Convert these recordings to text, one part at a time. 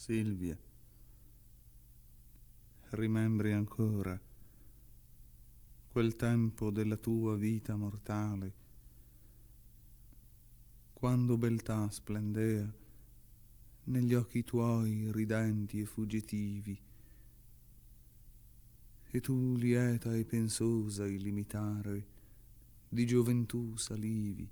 Silvia, rimembri ancora quel tempo della tua vita mortale, quando beltà splendea negli occhi tuoi ridenti e fuggitivi, e tu lieta e pensosa illimitare di gioventù salivi.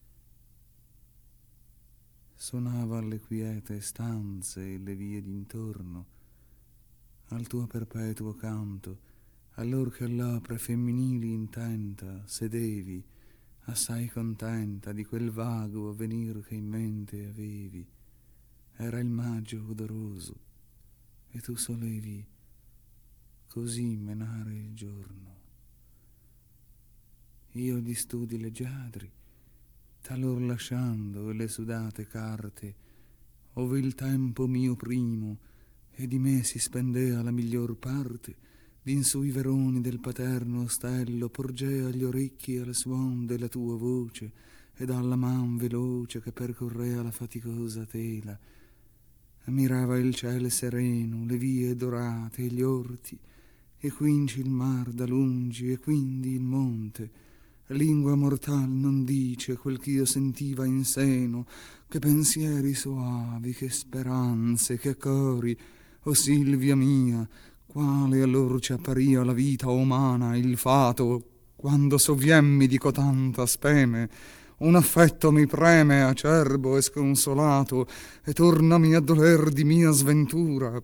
Sonava alle quiete stanze e le vie d'intorno al tuo perpetuo canto, allor che all'opre femminili intenta sedevi, assai contenta di quel vago avvenir che in mente avevi. Era il maggio odoroso e tu solevi così menare il giorno. Io gli studi leggiadri, talor lasciando e le sudate carte, ove il tempo mio primo e di me si spendea la miglior parte, d'in sui veroni del paterno ostello porgea gli orecchi al suon della tua voce ed alla man veloce che percorrea la faticosa tela. Ammirava il cielo sereno, le vie dorate e gli orti, e quinci il mar da lungi e quindi il monte. Lingua mortal non dice quel ch'io sentiva in seno, che pensieri soavi, che speranze, che cori. O Silvia mia, quale allor ci apparia la vita umana, il fato, quando soviemmi di cotanta speme. Un affetto mi preme acerbo e sconsolato, e tornami a doler di mia sventura.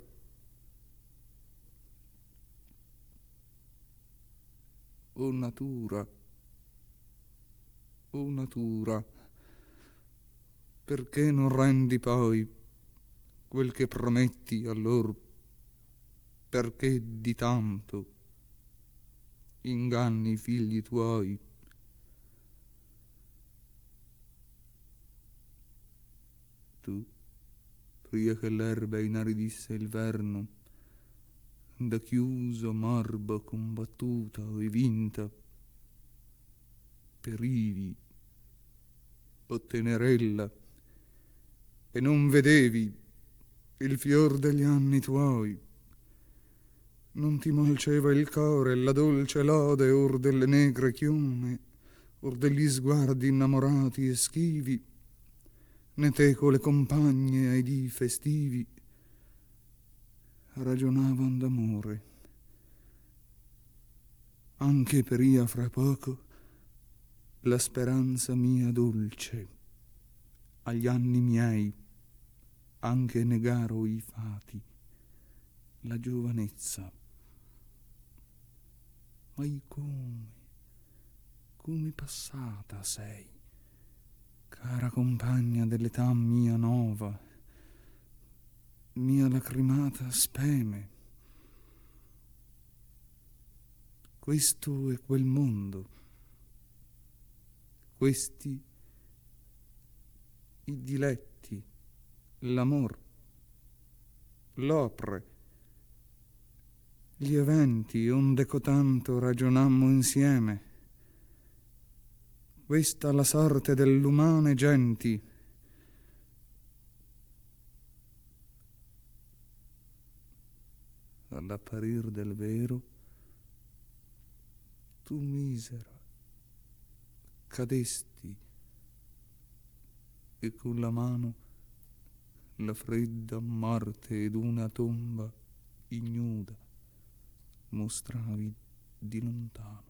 O natura, o natura, perché non rendi poi quel che prometti allor? Perché di tanto inganni i figli tuoi? Tu, pria che l'erba inaridisse il verno, da chiuso morbo combattuta e vinta, perivi, o tenerella, e non vedevi il fior degli anni tuoi. Non ti molceva il core la dolce lode or delle negre chiume, or degli sguardi innamorati e schivi, né teco le compagne ai dì festivi ragionavan d'amore. Anche peria fra poco la speranza mia dolce, agli anni miei anche negaro i fati, la giovanezza. Ma come passata sei, cara compagna dell'età mia nova, mia lacrimata speme. Questo è quel mondo, questi i diletti, l'amor, l'opre, gli eventi onde cotanto ragionammo insieme. Questa la sorte dell'umane genti. All'apparir del vero, tu misera cadesti e con la mano la fredda morte ed una tomba ignuda mostravi di lontano.